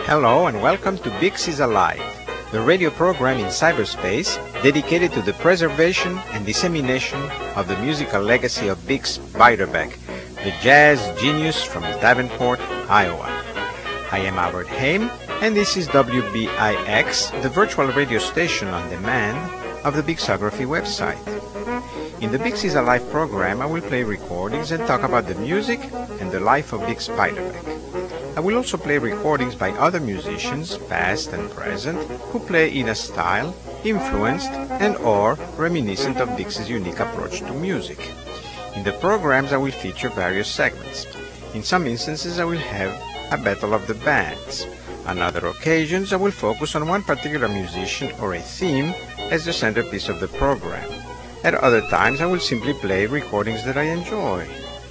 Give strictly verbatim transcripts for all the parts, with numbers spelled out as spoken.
Hello and welcome to Bix is Alive, the radio program in cyberspace dedicated to the preservation and dissemination of the musical legacy of Bix Beiderbecke, the jazz genius from Davenport, Iowa. I am Albert Haim, and this is W B I X, the virtual radio station on demand of the Bixography website. In the Bix is Alive program, I will play recordings and talk about the music and the life of Bix Beiderbecke. I will also play recordings by other musicians, past and present, who play in a style influenced and or reminiscent of Bix's unique approach to music. In the programs I will feature various segments. In some instances I will have a battle of the bands. On other occasions I will focus on one particular musician or a theme as the centerpiece of the program. At other times I will simply play recordings that I enjoy.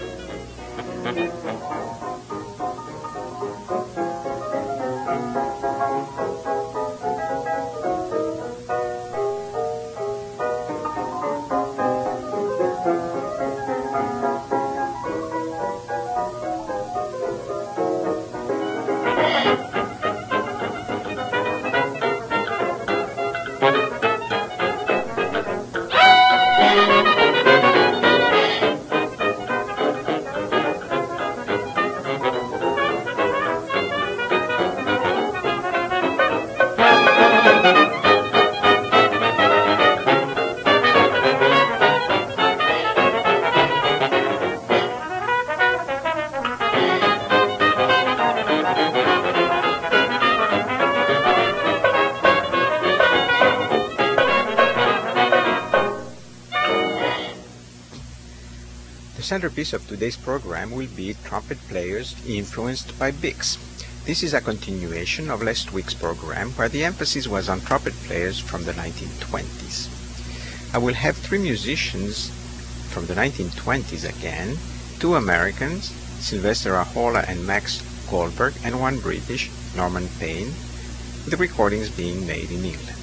The centerpiece of today's program will be trumpet players influenced by Bix. This is a continuation of last week's program where the emphasis was on trumpet players from the nineteen twenties. I will have three musicians from the nineteen twenties again, two Americans, Sylvester Ahola and Max Goldberg, and one British, Norman Payne, with recordings being made in England.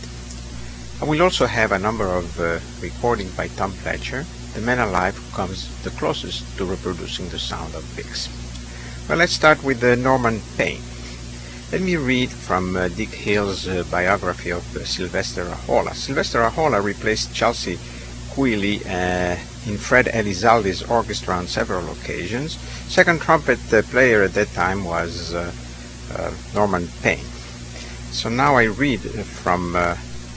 I will also have a number of uh, recordings by Tom Fletcher, the man alive who comes the closest to reproducing the sound of Bix. Well, let's start with uh, Norman Payne. Let me read from uh, Dick Hill's uh, biography of uh, Sylvester Ahola. Sylvester Ahola replaced Chelsea Queally uh, in Fred Elizalde's orchestra on several occasions. Second trumpet uh, player at that time was uh, uh, Norman Payne. So now I read uh, from uh,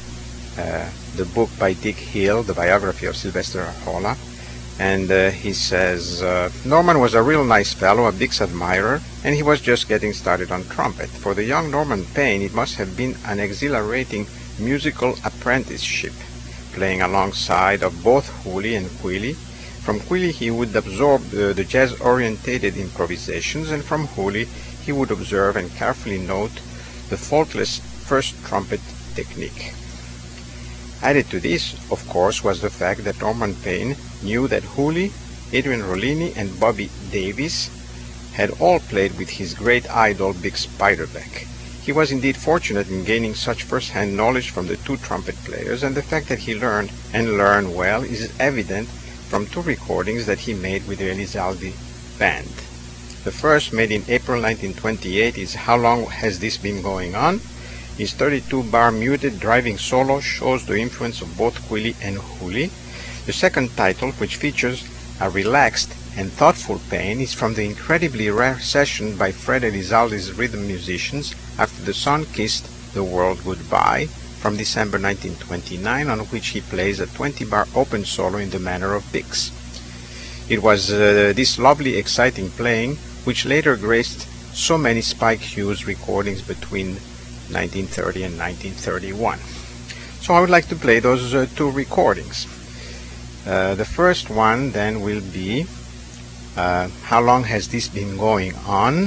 uh, the book by Dick Hill, the biography of Sylvester Ahola, and uh, he says, uh, Norman was a real nice fellow, a Bix admirer, and he was just getting started on trumpet. For the young Norman Payne, it must have been an exhilarating musical apprenticeship, playing alongside of both Hooley and Queally. From Queally he would absorb uh, the jazz-orientated improvisations, and from Hooley he would observe and carefully note the faultless first trumpet technique. Added to this, of course, was the fact that Norman Payne knew that Hooley, Adrian Rollini, and Bobby Davis had all played with his great idol Bix Beiderbecke. He was indeed fortunate in gaining such first-hand knowledge from the two trumpet players, and the fact that he learned, and learned well, is evident from two recordings that he made with the Elizalde band. The first, made in April nineteen twenty-eight, is How Long Has This Been Going On? His thirty-two bar muted driving solo shows the influence of both Queally and Hooley. The second title, which features a relaxed and thoughtful Payne, is from the incredibly rare session by Fred Elizalde's rhythm musicians after the sun kissed the world goodbye from December nineteen twenty-nine, on which he plays a twenty bar open solo in the manner of Bix. It was uh, this lovely, exciting playing which later graced so many Spike Hughes recordings between nineteen thirty and nineteen thirty-one. So I would like to play those uh, two recordings. Uh, the first one then will be uh, How Long Has This Been Going On?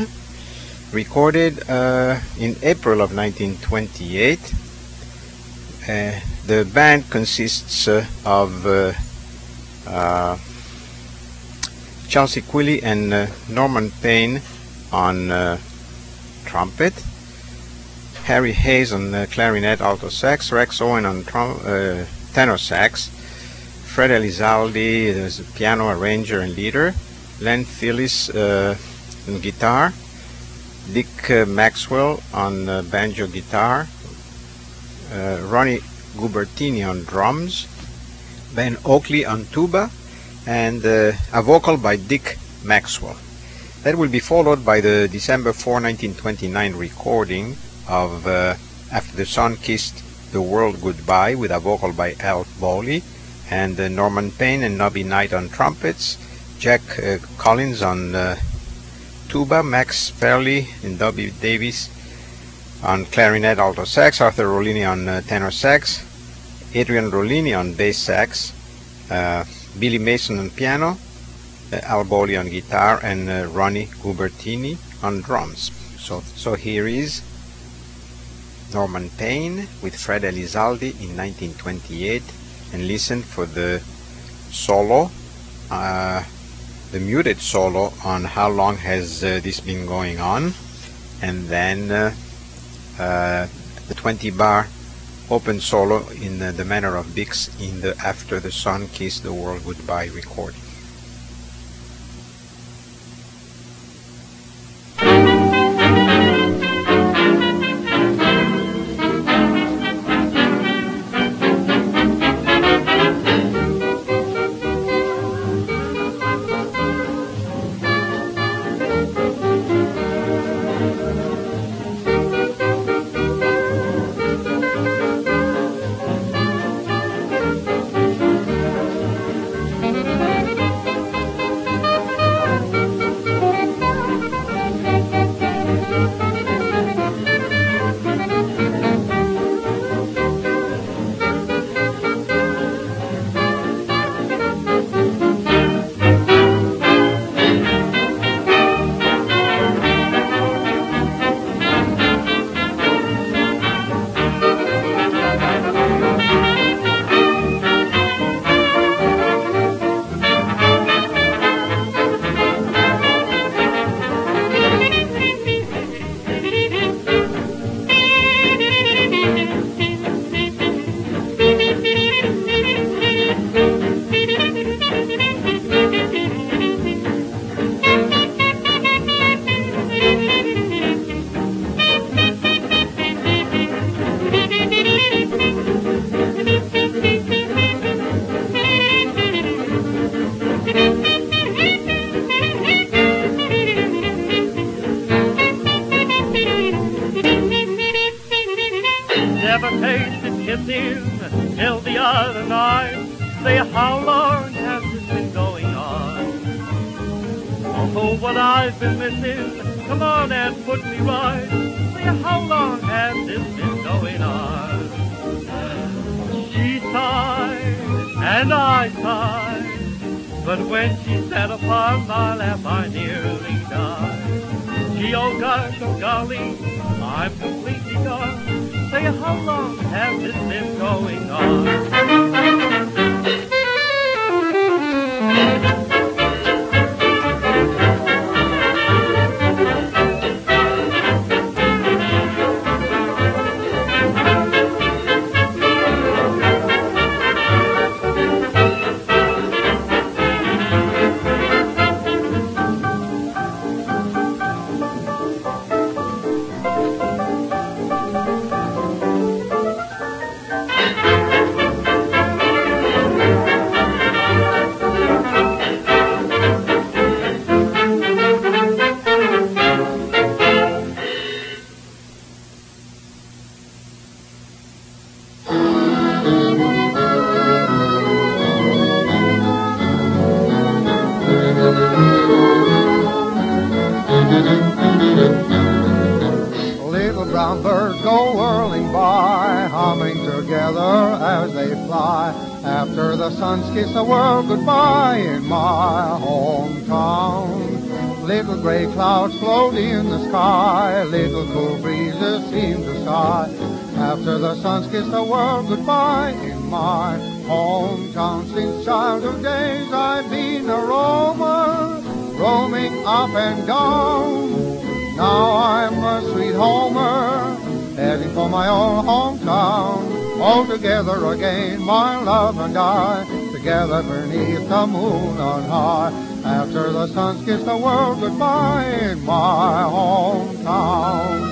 Recorded uh, in April of nineteen twenty-eight. Uh, the band consists uh, of uh, uh, Chelsea Queally and uh, Norman Payne on uh, trumpet, Harry Hayes on uh, clarinet, alto sax, Rex Owen on trom uh, tenor sax, Fred Elizalde as piano arranger and leader, Len Phillips uh, on guitar, Dick uh, Maxwell on uh, banjo guitar, uh, Ronnie Gubertini on drums, Ben Oakley on tuba, and uh, a vocal by Dick Maxwell. That will be followed by the December fourth, nineteen twenty-nine recording of uh, After the Sun Kissed the World Goodbye with a vocal by Al Bowley, and uh, Norman Payne and Nobby Knight on trumpets, Jack uh, Collins on uh, tuba, Max Fairley and Dobby Davis on clarinet, alto sax, Arthur Rollini on uh, tenor sax, Adrian Rollini on bass sax, uh, Billy Mason on piano, uh, Al Bowley on guitar, and uh, Ronnie Gubertini on drums. So, so here is Norman Payne with Fred Elizalde in nineteen twenty-eight, and listen for the solo, uh, the muted solo on How Long Has uh, This Been Going On, and then uh, uh, the twenty bar open solo in uh, the manner of Bix in the After the Sun Kissed the World Goodbye recording. Never tasted kissing till the other night. Say, how long has this been going on? Oh, what I've been missing, come on and put me right. Say, how long has this been going on? She sighed and I sighed, but when she sat upon my lap I nearly died. Gee, oh gosh, oh golly, I'm completely done. Say, how long has this been going on? Little brown birds go whirling by, humming together as they fly. After the sun's kissed the world goodbye in my hometown. Little gray clouds float in the sky, little cool breezes seem to sigh. After the sun's kissed the world goodbye in my hometown. Since childhood days I've been a roamer, roaming up and down. Now I'm a sweet homer, heading for my own hometown. All together again, my love and I, together together beneath the moon on high. After the sun's kissed the world goodbye in my hometown.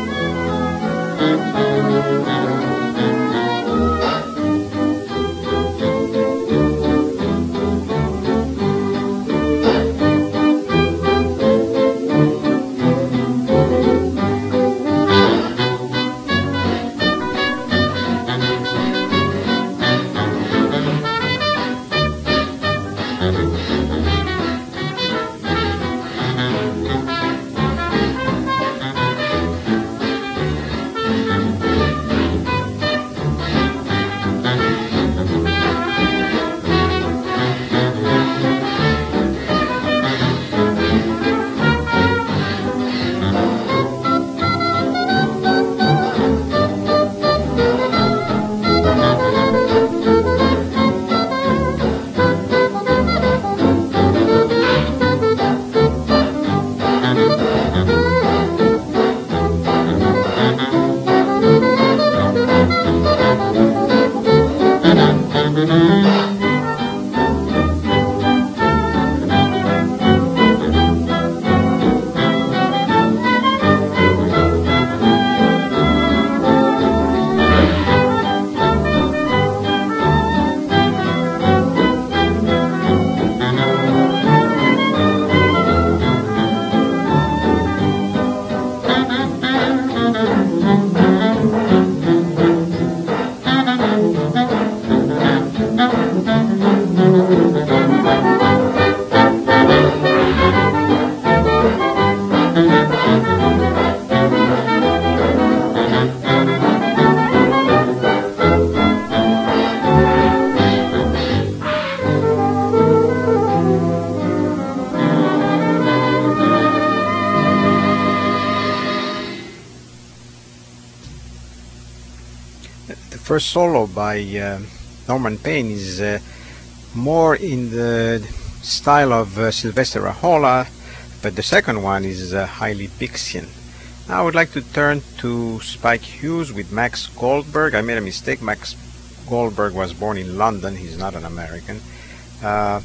The first solo by uh, Norman Payne is uh, more in the style of uh, Sylvester Ahola, but the second one is uh, highly Bixian. Now I would like to turn to Spike Hughes with Max Goldberg. I made a mistake. Max Goldberg was born in London. He's not an American. Uh,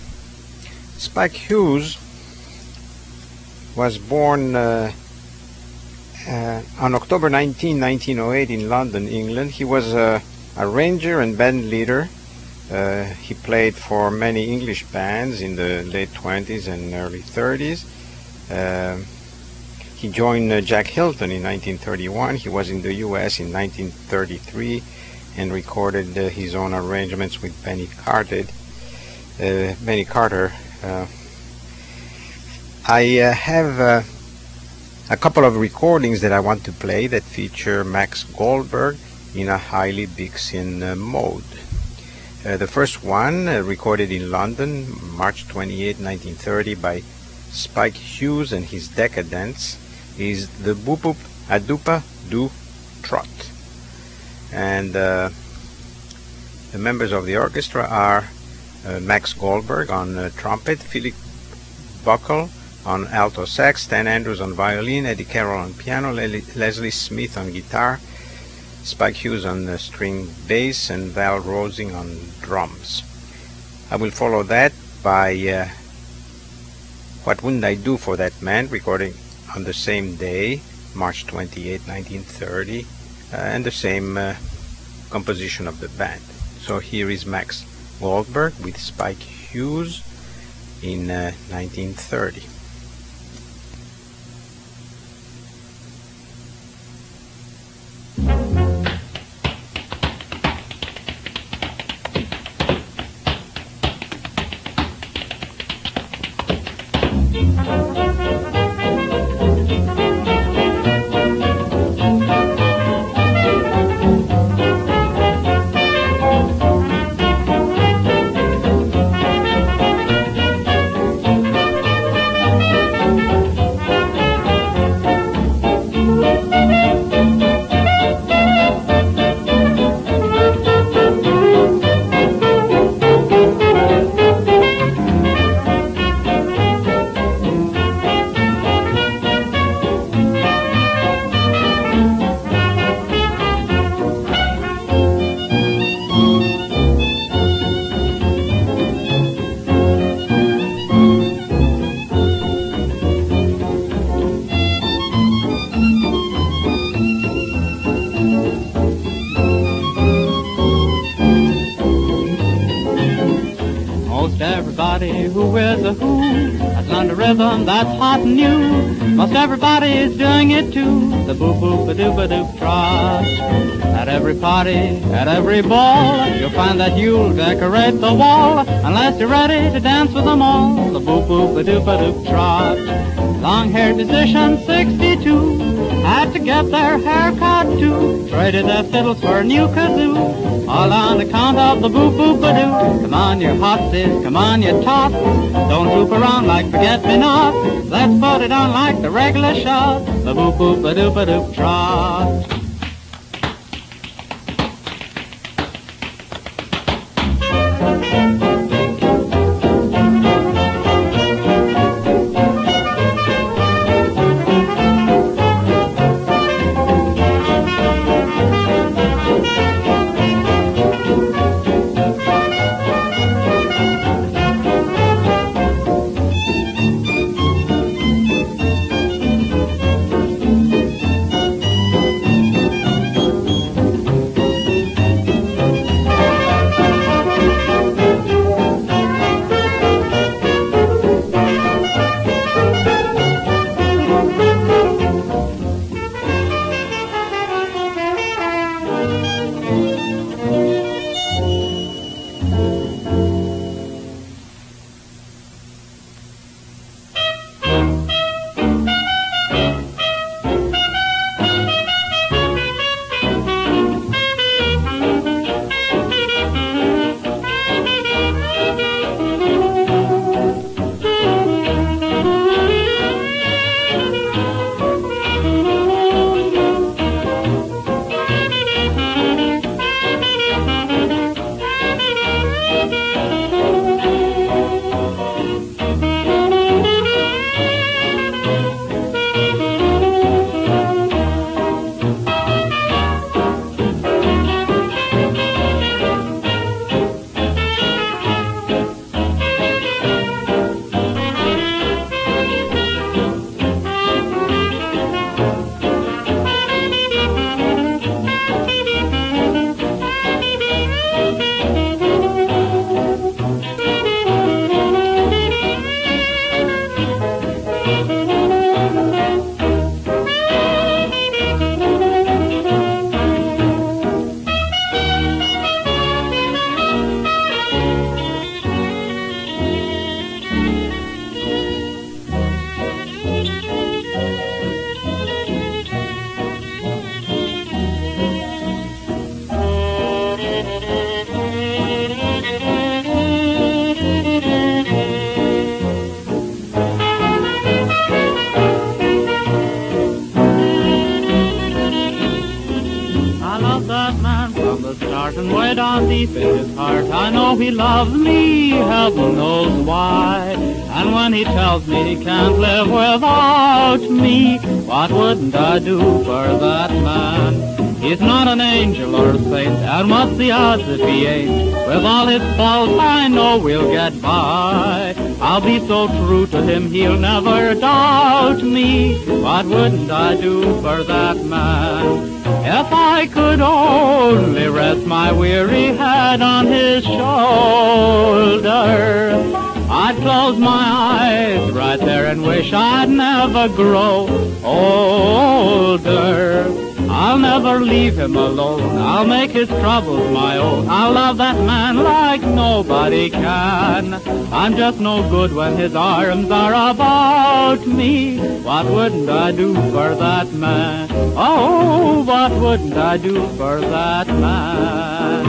Spike Hughes was born uh, uh, on October nineteenth, nineteen oh eight in London, England. He was a arranger and band leader. Uh, he played for many English bands in the late twenties and early thirties. Uh, he joined uh, Jack Hilton in nineteen thirty-one. He was in the U S in nineteen thirty-three and recorded uh, his own arrangements with Benny Carter. Uh, Benny Carter. Uh, I uh, have uh, a couple of recordings that I want to play that feature Max Goldberg in a highly Bixian uh, mode. Uh, the first one, uh, recorded in London, March twenty-eighth, nineteen thirty, by Spike Hughes and his Decadents, is the Boop Boop Adupa Do Trot. And uh, the members of the orchestra are uh, Max Goldberg on uh, trumpet, Philip Buckle on alto sax, Stan Andrews on violin, Eddie Carroll on piano, Le Leslie Smith on guitar, Spike Hughes on uh, string bass, and Val Rosing on drums. I will follow that by uh, What Wouldn't I Do for That Man, recording on the same day, March twenty-eighth, nineteen thirty, uh, and the same uh, composition of the band. So here is Max Goldberg with Spike Hughes in uh, nineteen thirty. Most everybody who is a who has learned a rhythm that's hot and new. Most everybody is doing it too. The boop boop a doop a doop trot. At every party, at every ball, you'll find that you'll decorate the wall unless you're ready to dance with them all. The boop boop a doop a doop trot. Long-haired musician sixty-two had to get their hair cut too. Traded their fiddles for a new kazoo, all on account of the boop boop a doo. Come on, you hopsies, come on, you tots. Don't loop around like forget-me-nots. Let's put it on like the regular shot. The boop boop a doop a doop trot. And way down deep in his heart, I know he loves me, heaven knows why. And when he tells me he can't live without me, what wouldn't I do for that man? He's not an angel or a saint, and what's the odds if he ain't? With all his faults, I know we'll get by. I'll be so true to him, he'll never doubt me. What wouldn't I do for that man? If I could only rest my weary head on his shoulder, I'd close my eyes right there and wish I'd never grow older. I'll never leave him alone, I'll make his troubles my own. I'll love that man like nobody can. I'm just no good when his arms are about me. What wouldn't I do for that man? Oh, what wouldn't I do for that man?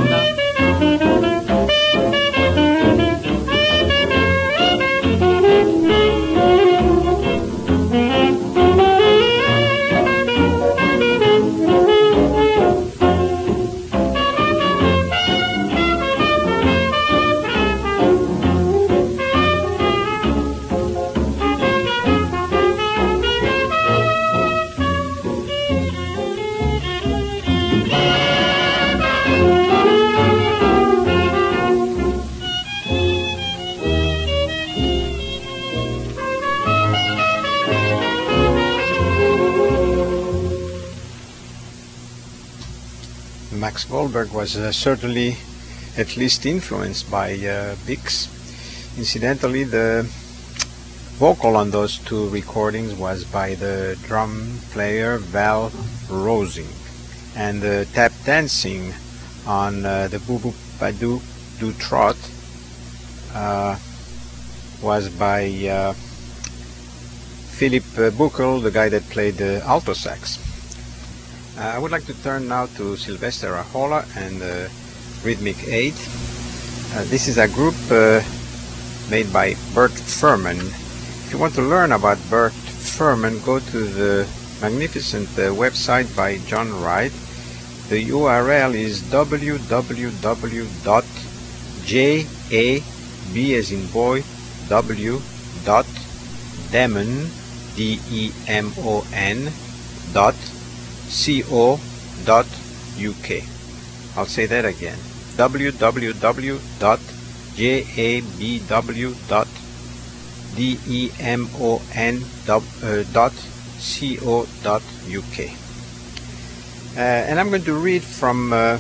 Max Goldberg was uh, certainly at least influenced by uh, Bix. Incidentally, the vocal on those two recordings was by the drum player Val Rosing, and the tap dancing on uh, the Boo Boo Badoo Do Trot uh, was by uh, Philip uh, Buchel, the guy that played the alto sax. Uh, I would like to turn now to Sylvester Ahola and uh, Rhythmic Eight. Uh, this is a group uh, made by Bert Furman. If you want to learn about Bert Furman, go to the magnificent uh, website by John Wright. The U R L is w w w dot j a b as in boy w dot demon d e m o n dot c o dot u k. I'll say that again, w w w dot j a b w dot d e m o n dot c o dot u k. Uh, and I'm going to read from uh,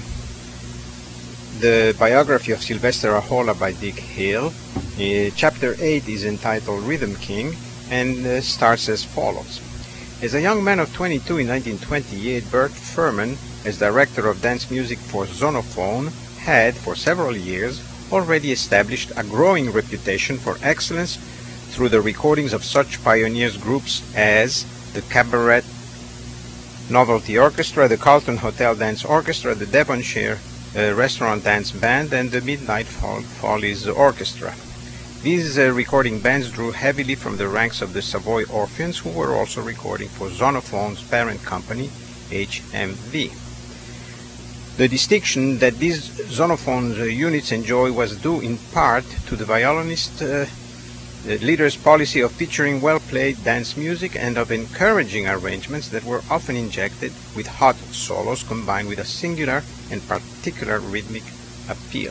the biography of Sylvester Ahola by Dick Hill. Uh, chapter eight is entitled Rhythm King and uh, starts as follows. As a young man of twenty-two in nineteen twenty-eight, Bert Furman, as director of dance music for Zonophone, had for several years already established a growing reputation for excellence through the recordings of such pioneers groups as the Cabaret Novelty Orchestra, the Carlton Hotel Dance Orchestra, the Devonshire uh, Restaurant Dance Band, and the Midnight Fol Follies Orchestra. These uh, recording bands drew heavily from the ranks of the Savoy Orpheans, who were also recording for Zonophone's parent company, H M V. The distinction that these Zonophone's uh, units enjoy was due in part to the violinist uh, the leader's policy of featuring well-played dance music and of encouraging arrangements that were often injected with hot solos combined with a singular and particular rhythmic appeal.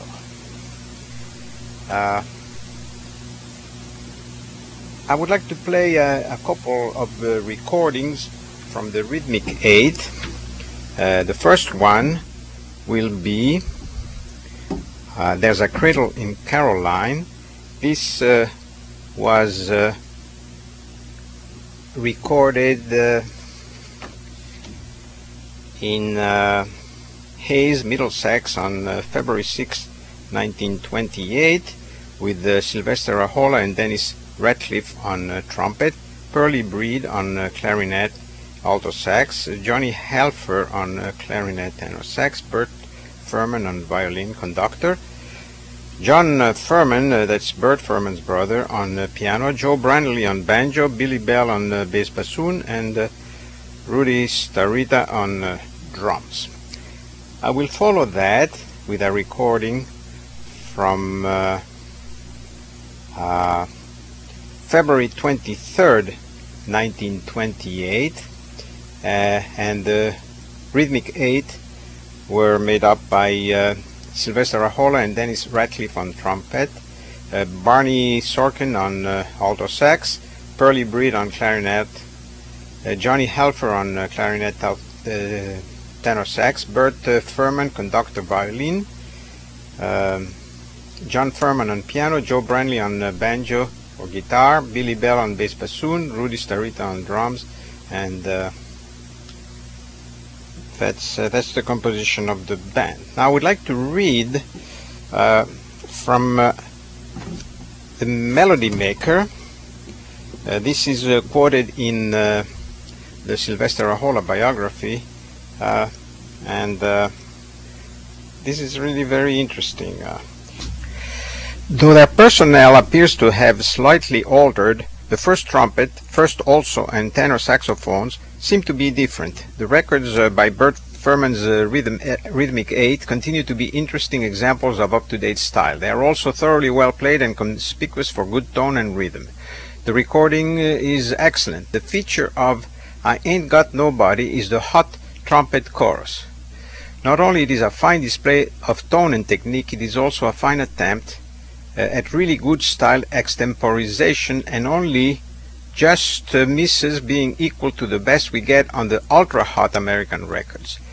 Uh, I would like to play uh, a couple of uh, recordings from the Rhythmic Eight. Uh, the first one will be uh, There's a Cradle in Caroline. This uh, was uh, recorded uh, in uh, Hayes, Middlesex on uh, February sixth, nineteen twenty-eight, with uh, Sylvester Ahola and Dennis Ratcliffe on uh, trumpet, Pearlie Breed on uh, clarinet, alto sax, uh, Johnny Halfer on uh, clarinet, tenor sax, Bert Furman on violin conductor, John uh, Furman, uh, that's Bert Furman's brother, on uh, piano, Joe Brandley on banjo, Billy Bell on uh, bass bassoon, and uh, Rudy Starita on uh, drums. I will follow that with a recording from uh, uh, February twenty-third, nineteen twenty-eight, uh, and the Rhythmic Eight were made up by uh, Sylvester Ahola and Dennis Ratcliffe on trumpet, uh, Barney Sorkin on uh, alto sax, Pearlie Breed on clarinet, uh, Johnny Halfer on uh, clarinet, uh, tenor sax, Bert uh, Furman conductor violin, um, John Furman on piano, Joe Brandley on uh, banjo or guitar, Billy Bell on bass bassoon, Rudy Starita on drums, and uh, That's, uh, that's the composition of the band. Now I would like to read uh, from uh, the Melody Maker. Uh, this is uh, quoted in uh, the Sylvester Ahola biography, uh, and uh, this is really very interesting. Uh, though their personnel appears to have slightly altered, the first trumpet, first alto, and tenor saxophones seem to be different. The records uh, by Bert Furman's uh, rhythm, uh, Rhythmic Eight continue to be interesting examples of up-to-date style. They are also thoroughly well played and conspicuous for good tone and rhythm. The recording uh, is excellent. The feature of I Ain't Got Nobody is the hot trumpet chorus. Not only it is a fine display of tone and technique, it is also a fine attempt uh, at really good style extemporization, and only just uh, misses being equal to the best we get on the ultra-hot American records.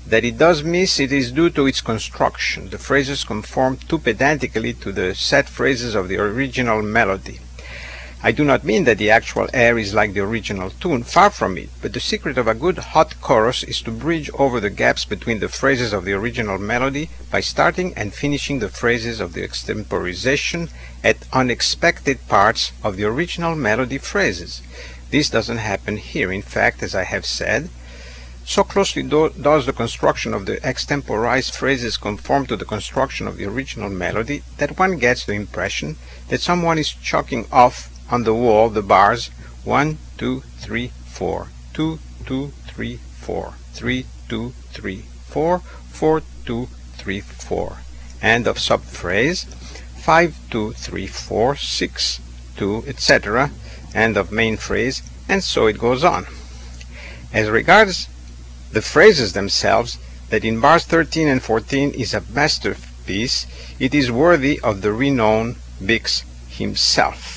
That it does miss, it is due to its construction. The phrases conform too pedantically to the set phrases of the original melody. I do not mean that the actual air is like the original tune, far from it, but the secret of a good hot chorus is to bridge over the gaps between the phrases of the original melody by starting and finishing the phrases of the extemporization at unexpected parts of the original melody phrases. This doesn't happen here. In fact, as I have said, so closely do does the construction of the extemporized phrases conform to the construction of the original melody that one gets the impression that someone is chalking off on the wall the bars one, two, three, four, two, two, three, four, three, two, three, four, four, two, three, four. End of subphrase five, two, three, four, six, two, et cetera. End of main phrase, and so it goes on. As regards the phrases themselves, that in bars thirteen and fourteen is a masterpiece, it is worthy of the renowned Bix himself.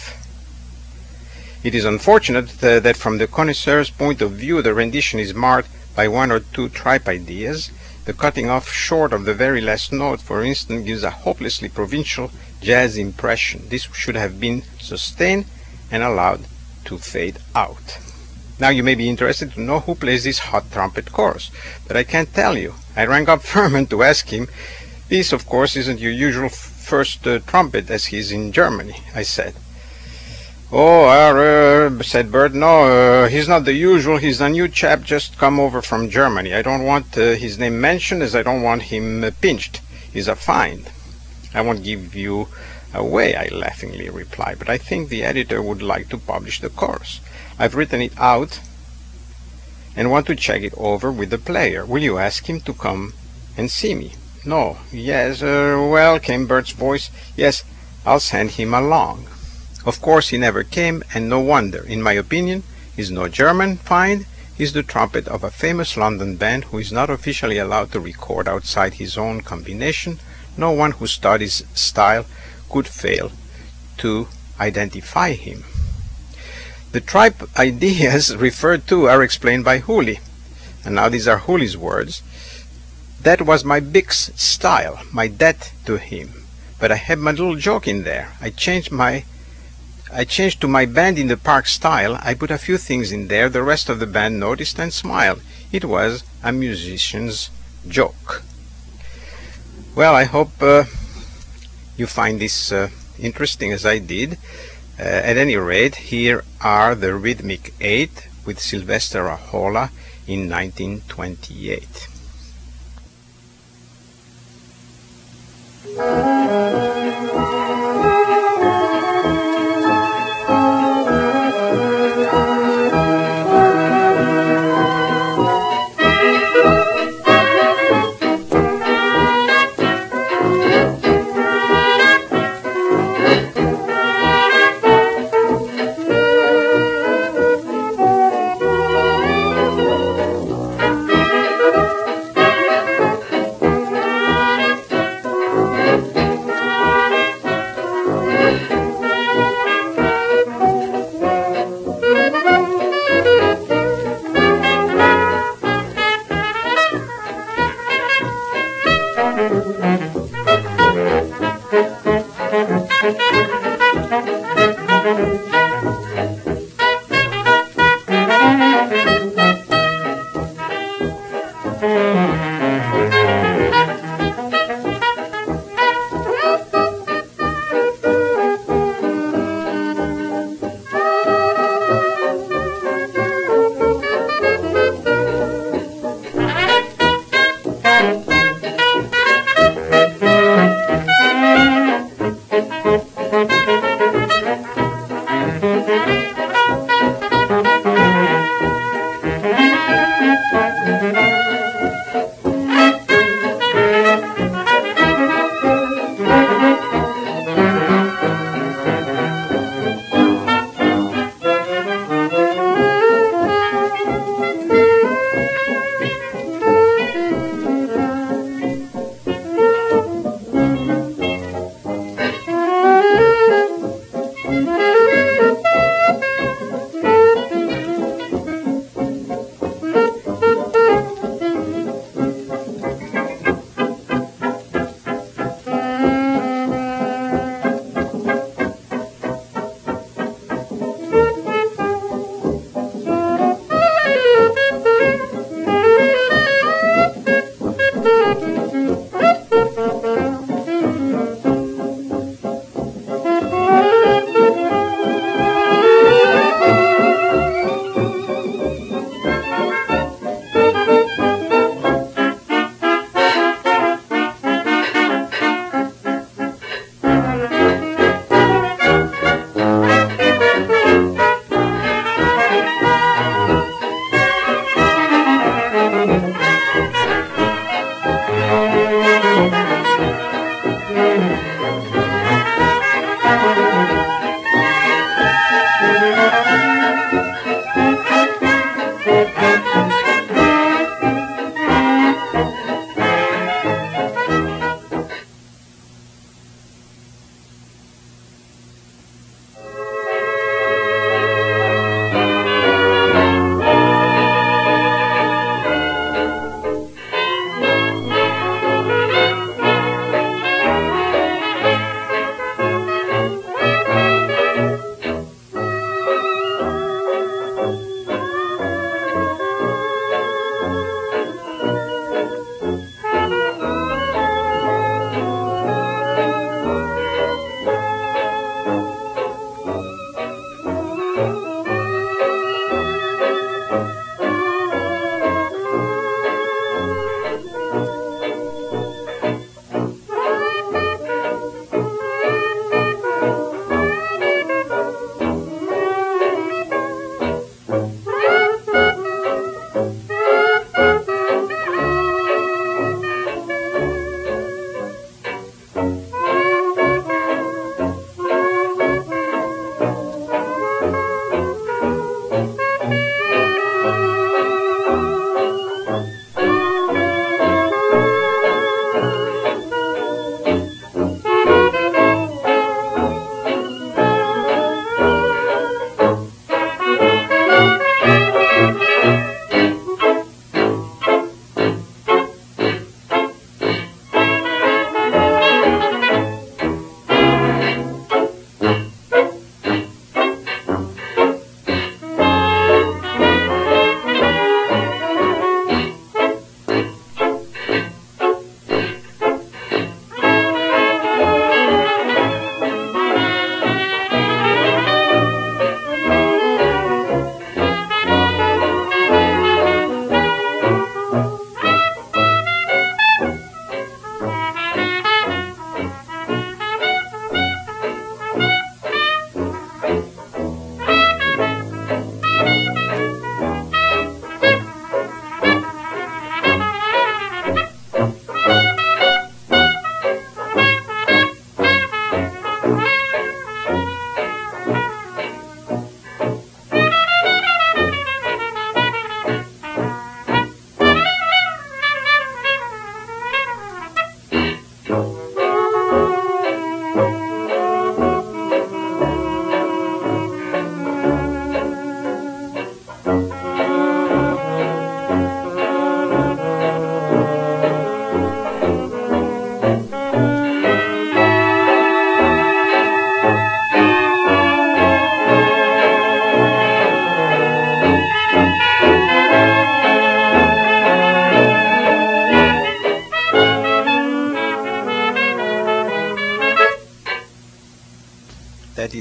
It is unfortunate uh, that from the connoisseur's point of view the rendition is marred by one or two tripe ideas. The cutting off short of the very last note, for instance, gives a hopelessly provincial jazz impression. This should have been sustained and allowed to fade out. Now you may be interested to know who plays this hot trumpet chorus, but I can't tell you. I rang up Furman to ask him. This, of course, isn't your usual first uh, trumpet, as he's in Germany, I said. Oh, uh, said Bert, no, uh, he's not the usual, he's a new chap just come over from Germany. I don't want uh, his name mentioned, as I don't want him uh, pinched. He's a find. I won't give you away, I laughingly replied, but I think the editor would like to publish the chorus. I've written it out and want to check it over with the player. Will you ask him to come and see me? No. Yes, uh, well, came Bert's voice. Yes, I'll send him along. Of course he never came, and no wonder. In my opinion, he's no German find. He's the trumpet of a famous London band who is not officially allowed to record outside his own combination. No one who studies style could fail to identify him. The tripe ideas referred to are explained by Hooley, and now these are Hooley's words. That was my Bix style, my debt to him. But I had my little joke in there. I changed my I changed to my band in the park style. I put a few things in there. The rest of the band noticed and smiled. It was a musician's joke. Well, I hope uh, you find this uh, interesting as I did. Uh, at any rate, here are the Rhythmic Eight with Sylvester Ahola in nineteen twenty-eight.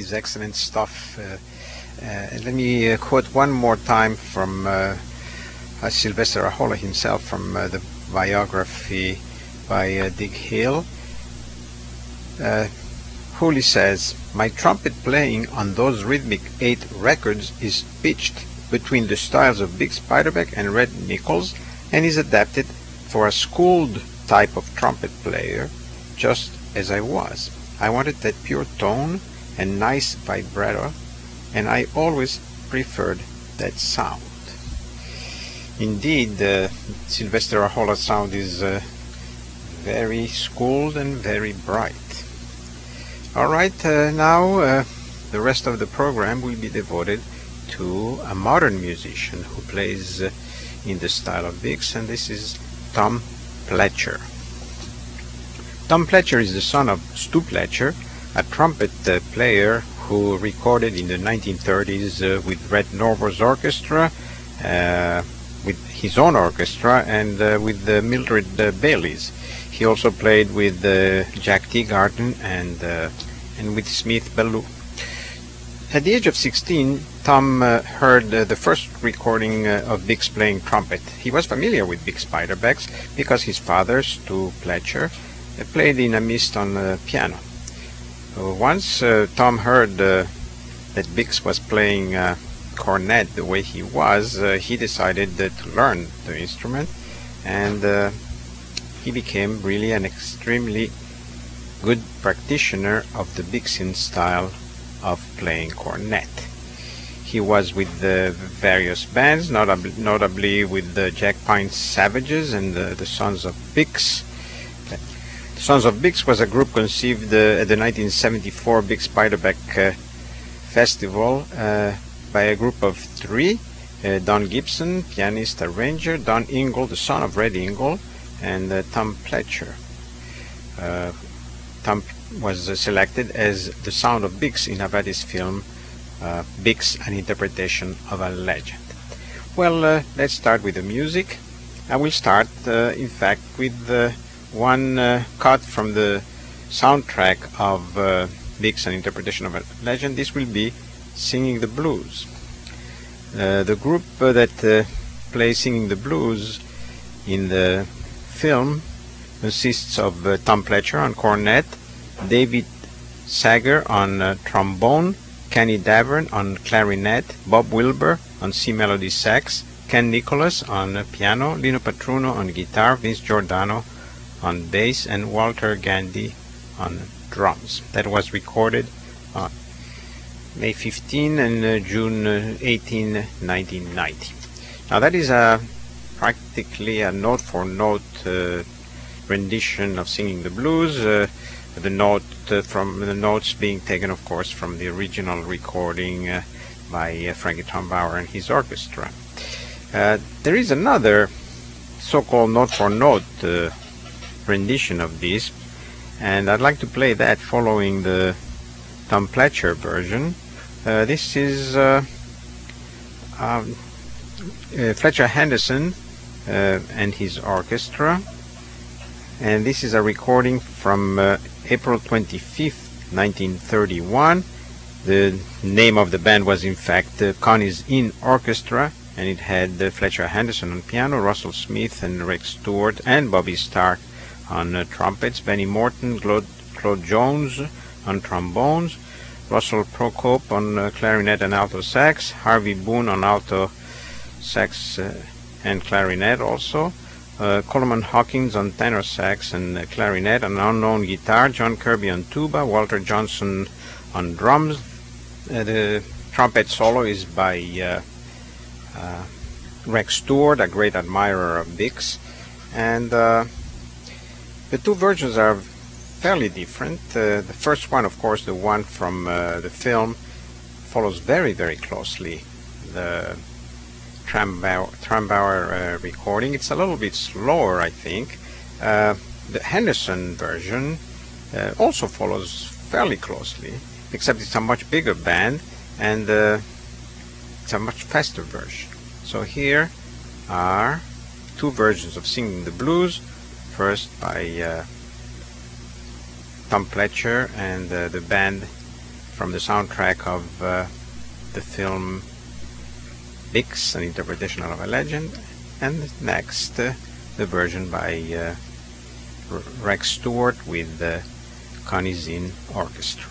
is excellent stuff. Uh, uh, let me uh, quote one more time from uh, uh, Sylvester Ahola himself from uh, the biography by uh, Dig Hill. Uh, Hooley says, "My trumpet playing on those Rhythmic eight records is pitched between the styles of Bix Beiderbecke and Red Nichols and is adapted for a schooled type of trumpet player, just as I was. I wanted that pure tone and nice vibrato, and I always preferred that sound." Indeed, uh, Sylvester Ahola's sound is uh, very schooled and very bright. Alright, uh, now uh, the rest of the program will be devoted to a modern musician who plays uh, in the style of Bix, and this is Tom Pletcher. Tom Pletcher is the son of Stu Pletcher, a trumpet uh, player who recorded in the nineteen thirties uh, with Red Norvo's orchestra, uh, with his own orchestra, and uh, with uh, Mildred uh, Bailey's. He also played with uh, Jack Teagarden and uh, and with Smith Ballou. At the age of sixteen, Tom uh, heard uh, the first recording uh, of Bix playing trumpet. He was familiar with Bix Beiderbecke's because his father, Stu Pletcher, uh, played in a mist on uh, piano. Uh, once uh, Tom heard uh, that Bix was playing uh, cornet the way he was, uh, he decided uh, to learn the instrument, and uh, he became really an extremely good practitioner of the Bixian style of playing cornet. He was with the various bands, notably, notably with the Jack Pine Savages and the, the Sons of Bix. The Sons of Bix was a group conceived uh, at the nineteen seventy-four Bix Beiderbecke uh, Festival uh, by a group of three: uh, Don Gibson, pianist, arranger; Don Ingle, the son of Red Ingle; and uh, Tom Pletcher. Uh, Tom was uh, selected as the sound of Bix in Avadi's film uh, Bix, An Interpretation of a Legend. Well, uh, let's start with the music. I will start, uh, in fact, with uh, one uh, cut from the soundtrack of uh, Bix, An Interpretation of a Legend. This will be Singing the Blues. Uh, the group uh, that uh, plays Singing the Blues in the film consists of uh, Tom Pletcher on cornet, David Sager on uh, trombone, Kenny Davern on clarinet, Bob Wilber on C melody sax, Ken Nicholas on uh, piano, Lino Patruno on guitar, Vince Giordano on bass, and Walter Gandy on drums. That was recorded on May fifteenth and uh, June eighteenth, nineteen ninety. Now that is a practically a note-for-note uh, rendition of Singing the Blues, uh, the note uh, from the notes being taken, of course, from the original recording uh, by uh, Frankie Trumbauer and his orchestra. Uh, there is another so-called note-for-note uh, rendition of this, and I'd like to play that following the Tom Pletcher version. Uh, this is uh, um, uh, Fletcher Henderson uh, and his orchestra, and this is a recording from uh, April twenty-fifth, nineteen thirty-one. The name of the band was in fact uh, Connie's Inn Orchestra, and it had uh, Fletcher Henderson on piano, Russell Smith and Rex Stewart and Bobby Stark on uh, trumpets, Benny Morton, Claude, Claude Jones on trombones, Russell Procope on uh, clarinet and alto sax, Harvey Boone on alto sax uh, and clarinet also, uh, Coleman Hawkins on tenor sax and uh, clarinet, an unknown guitar, John Kirby on tuba, Walter Johnson on drums. Uh, the trumpet solo is by uh, uh, Rex Stewart, a great admirer of Bix, and uh, the two versions are fairly different. Uh, the first one, of course, the one from uh, the film, follows very, very closely the Trumbauer, Trumbauer uh, recording. It's a little bit slower, I think. Uh, the Henderson version uh, also follows fairly closely, except it's a much bigger band, and uh, it's a much faster version. So here are two versions of Singing the Blues, first by uh, Tom Pletcher and uh, the band from the soundtrack of uh, the film Bix, An Interpretation of a Legend, and next uh, the version by uh, Rex Stewart with the Connie Zinn Orchestra.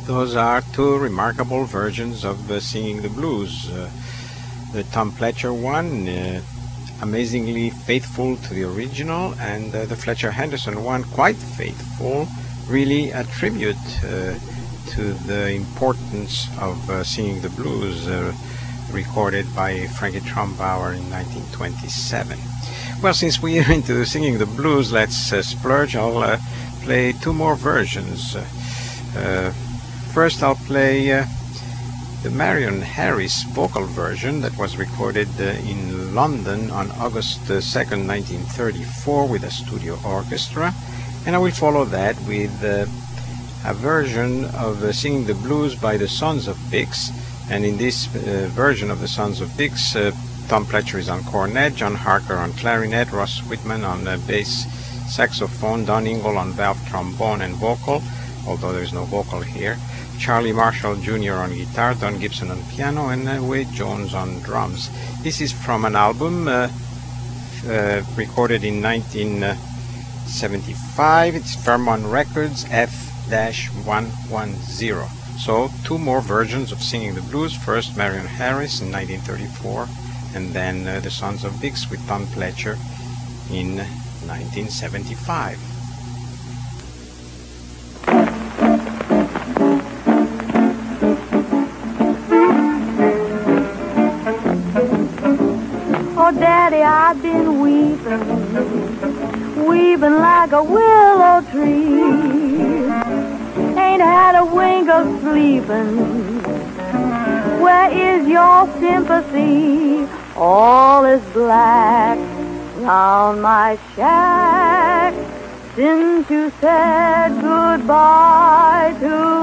Those are two remarkable versions of uh, Singing the Blues. Uh, the Tom Fletcher one, uh, amazingly faithful to the original, and uh, the Fletcher Henderson one, quite faithful, really a tribute uh, to the importance of uh, Singing the Blues, uh, recorded by Frankie Trumbauer in nineteen twenty-seven. Well, since we are into Singing the Blues, let's uh, splurge. I'll uh, play two more versions. Uh, first, I'll play uh, the Marion Harris vocal version that was recorded uh, in London on August second, nineteen thirty-four with a studio orchestra, and I will follow that with uh, a version of uh, Singing the Blues by the Sons of Bix. And in this uh, version of the Sons of Bix, uh, Tom Fletcher is on cornet, John Harker on clarinet, Ross Whitman on uh, bass saxophone, Don Ingle on valve trombone and vocal, although there's no vocal here, Charlie Marshall Junior on guitar, Don Gibson on piano, and uh, Wade Jones on drums. This is from an album uh, uh, recorded in nineteen seventy-five. It's Fairmont Records F one ten. So two more versions of Singing the Blues. First Marion Harris in nineteen thirty-four, and then uh, the Sons of Bix with Tom Fletcher in nineteen seventy-five. Oh, Daddy, I've been weeping, weeping like a willow tree. Ain't had a wink of sleeping. Where is your sympathy? All is black round my shack since you said goodbye to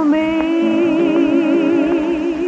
me.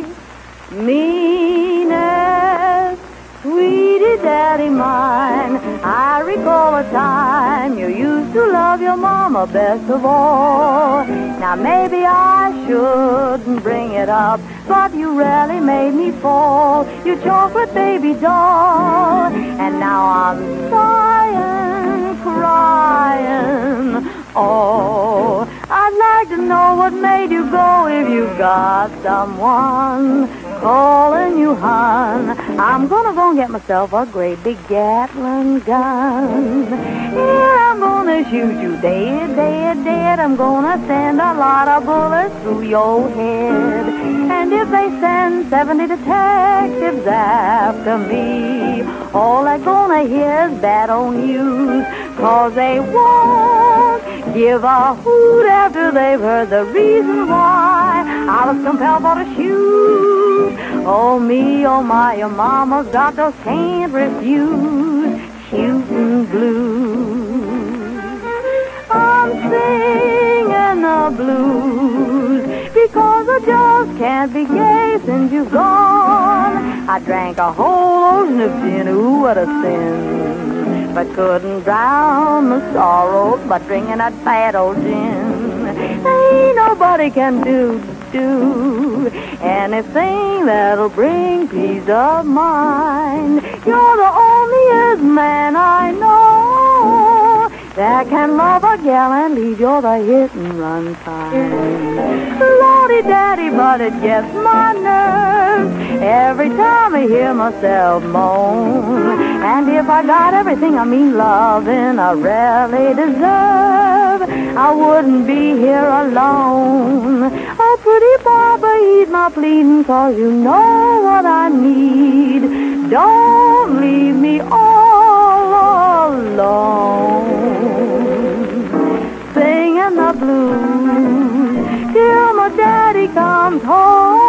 Meanest, sweetie daddy mine, I recall a time you used to love your mama best of all. Now maybe I shouldn't bring it up, but you really made me fall, you chocolate baby doll. And now I'm sighing, crying. Oh, I'd like to know what made you go. If you got someone calling you hon, I'm gonna go and get myself a great big Gatling gun. Yeah, I'm gonna shoot you dead, dead, dead. I'm gonna send a lot of bullets through your head. And if they send seventy detectives after me, all they're gonna hear is bad old news, 'cause they won't give a hoot after they've heard the reason why I was compelled for to shoot. Oh me, oh my, your mama's doctors can't refuse shooting blues. I'm singing the blues because I just can't be gay since you've gone. I drank a whole ocean of gin, ooh, what a sin, but couldn't drown my sorrows by drinking that bad old gin. Ain't nobody can do, do anything that'll bring peace of mind. You're the onlyest man I know that can love a gal and leave. You're the hit and run kind. Lordy daddy, but it gets my nerves every time I hear myself moan. And if I got everything, I mean loving, I really deserve, I wouldn't be here alone. Oh, pretty papa, heed my pleading, 'cause you know what I need. Don't leave me all alone, singing the blues till my daddy comes home.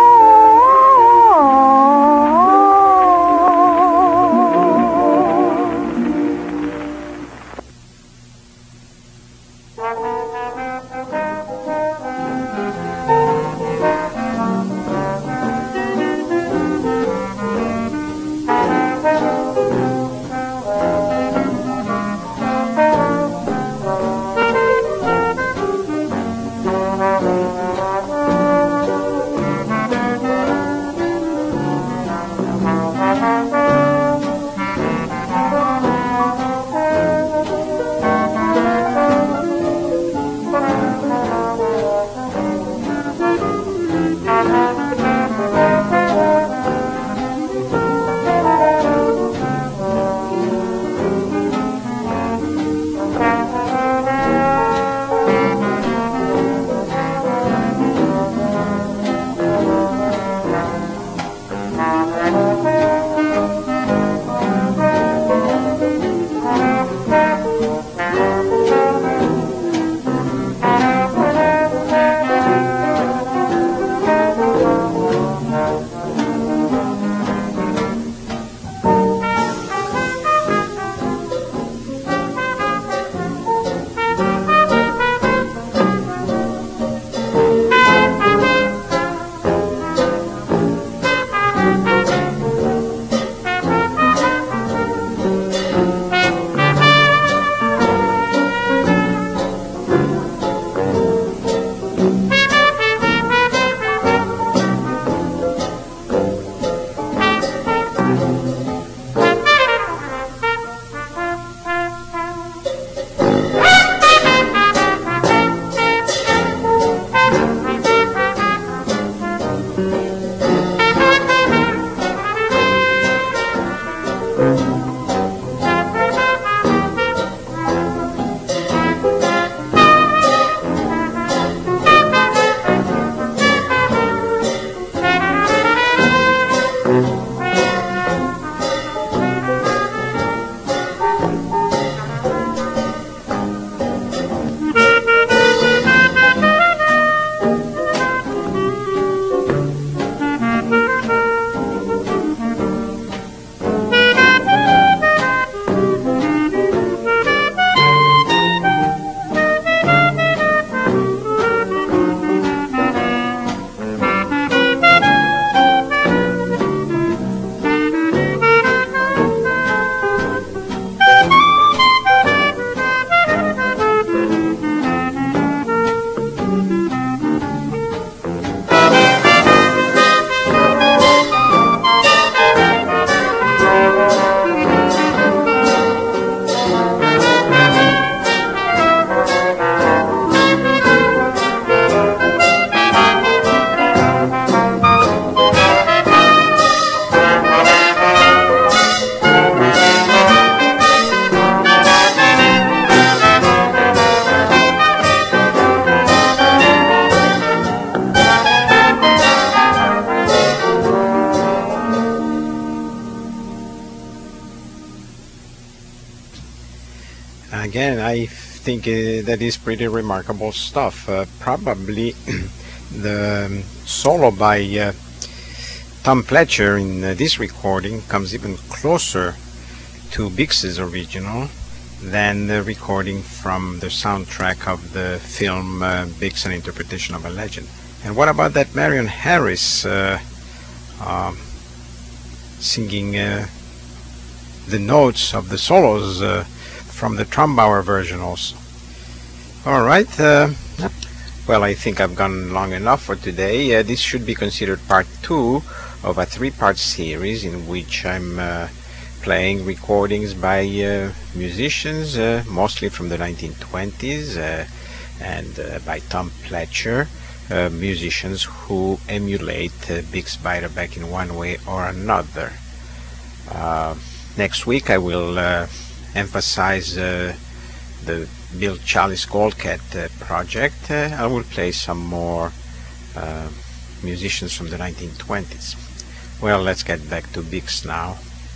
again, I think uh, that is pretty remarkable stuff. Uh, probably the um, solo by uh, Tom Fletcher in uh, this recording comes even closer to Bix's original than the recording from the soundtrack of the film uh, Bix, An Interpretation of a Legend. And what about that Marion Harris uh, uh, singing uh, the notes of the solos uh, from the Trumbauer version also? All right. Uh, well, I think I've gone long enough for today. Uh, this should be considered part two of a three-part series in which I'm uh, playing recordings by uh, musicians, uh, mostly from the nineteen twenties, uh, and uh, by Tom Fletcher, uh, musicians who emulate uh, Bix Beiderbecke in one way or another. Uh, next week I will uh, emphasize uh, the Bill Challis Goldcat uh, project. Uh, I will play some more uh, musicians from the nineteen twenties. Well, let's get back to Bix now.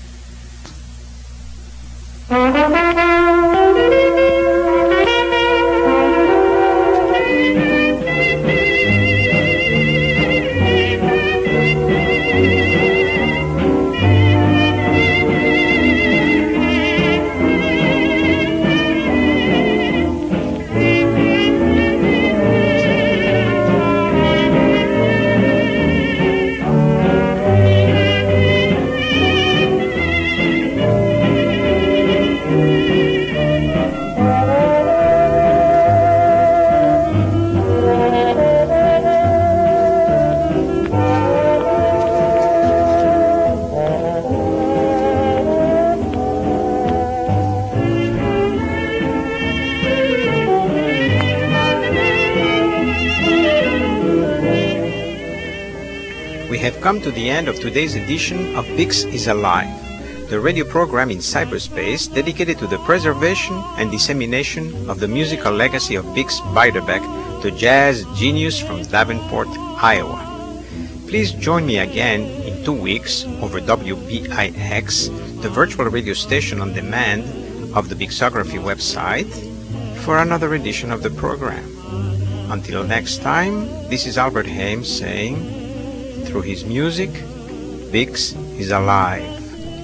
Come to the end of today's edition of Bix is Alive, the radio program in cyberspace dedicated to the preservation and dissemination of the musical legacy of Bix Beiderbecke, the jazz genius from Davenport, Iowa. Please join me again in two weeks over W B I X, the virtual radio station on demand of the Bixography website, for another edition of the program. Until next time, this is Albert Haim saying, through his music, Bix is alive.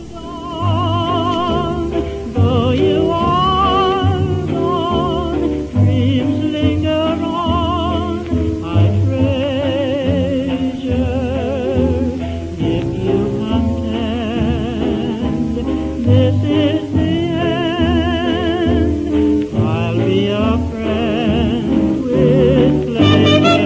Though you are gone, dreams linger on, I treasure. If you contend, this is the end, I'll be a friend with pleasure.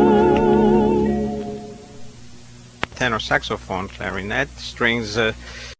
Saxophone, clarinet, strings uh,